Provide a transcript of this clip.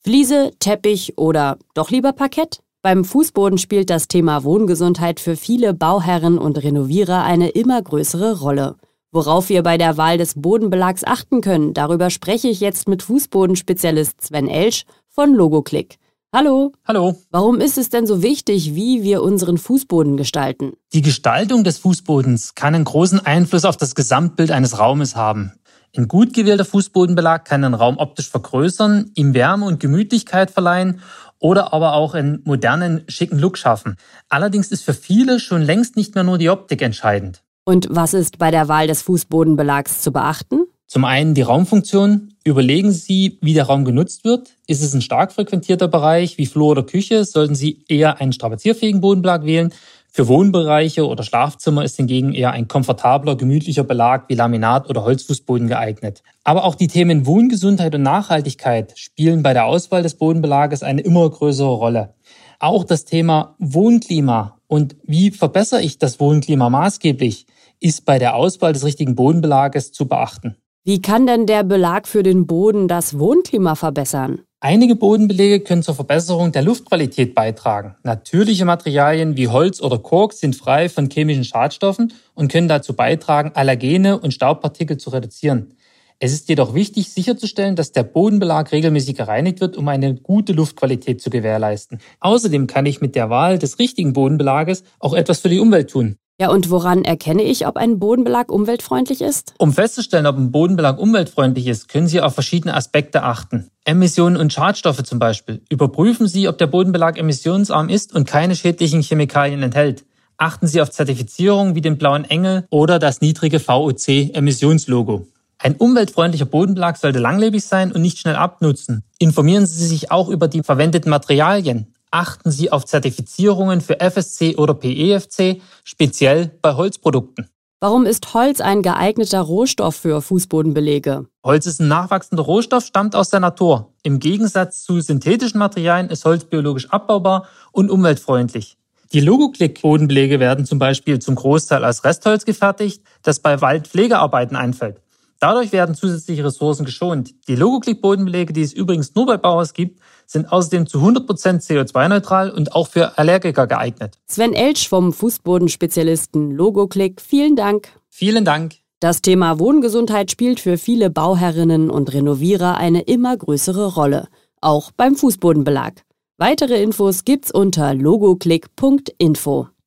Fliese, Teppich oder doch lieber Parkett? Beim Fußboden spielt das Thema Wohngesundheit für viele Bauherren und Renovierer eine immer größere Rolle. Worauf wir bei der Wahl des Bodenbelags achten können, darüber spreche ich jetzt mit Fußbodenspezialist Sven Elsch von Logoclick. Hallo. Hallo. Warum ist es denn so wichtig, wie wir unseren Fußboden gestalten? Die Gestaltung des Fußbodens kann einen großen Einfluss auf das Gesamtbild eines Raumes haben. Ein gut gewählter Fußbodenbelag kann den Raum optisch vergrößern, ihm Wärme und Gemütlichkeit verleihen oder aber auch einen modernen, schicken Look schaffen. Allerdings ist für viele schon längst nicht mehr nur die Optik entscheidend. Und was ist bei der Wahl des Fußbodenbelags zu beachten? Zum einen die Raumfunktion. Überlegen Sie, wie der Raum genutzt wird. Ist es ein stark frequentierter Bereich wie Flur oder Küche, sollten Sie eher einen strapazierfähigen Bodenbelag wählen. Für Wohnbereiche oder Schlafzimmer ist hingegen eher ein komfortabler, gemütlicher Belag wie Laminat- oder Holzfußboden geeignet. Aber auch die Themen Wohngesundheit und Nachhaltigkeit spielen bei der Auswahl des Bodenbelages eine immer größere Rolle. Auch das Thema Wohnklima und wie verbessere ich das Wohnklima maßgeblich, ist bei der Auswahl des richtigen Bodenbelages zu beachten. Wie kann denn der Belag für den Boden das Wohnklima verbessern? Einige Bodenbelege können zur Verbesserung der Luftqualität beitragen. Natürliche Materialien wie Holz oder Kork sind frei von chemischen Schadstoffen und können dazu beitragen, Allergene und Staubpartikel zu reduzieren. Es ist jedoch wichtig, sicherzustellen, dass der Bodenbelag regelmäßig gereinigt wird, um eine gute Luftqualität zu gewährleisten. Außerdem kann ich mit der Wahl des richtigen Bodenbelages auch etwas für die Umwelt tun. Ja, und woran erkenne ich, ob ein Bodenbelag umweltfreundlich ist? Um festzustellen, ob ein Bodenbelag umweltfreundlich ist, können Sie auf verschiedene Aspekte achten. Emissionen und Schadstoffe zum Beispiel. Überprüfen Sie, ob der Bodenbelag emissionsarm ist und keine schädlichen Chemikalien enthält. Achten Sie auf Zertifizierungen wie den blauen Engel oder das niedrige VOC-Emissionslogo. Ein umweltfreundlicher Bodenbelag sollte langlebig sein und nicht schnell abnutzen. Informieren Sie sich auch über die verwendeten Materialien. Achten Sie auf Zertifizierungen für FSC oder PEFC, speziell bei Holzprodukten. Warum ist Holz ein geeigneter Rohstoff für Fußbodenbelege? Holz ist ein nachwachsender Rohstoff, stammt aus der Natur. Im Gegensatz zu synthetischen Materialien ist Holz biologisch abbaubar und umweltfreundlich. Die Logoclick-Bodenbelege werden zum Beispiel zum Großteil aus Restholz gefertigt, das bei Waldpflegearbeiten anfällt. Dadurch werden zusätzliche Ressourcen geschont. Die Logoclick-Bodenbelege, die es übrigens nur bei Bauhaus gibt, sind außerdem zu 100% CO2-neutral und auch für Allergiker geeignet. Sven Elsch vom Fußbodenspezialisten Logoclick, vielen Dank. Vielen Dank. Das Thema Wohngesundheit spielt für viele Bauherrinnen und Renovierer eine immer größere Rolle, auch beim Fußbodenbelag. Weitere Infos gibt's unter logoclick.info.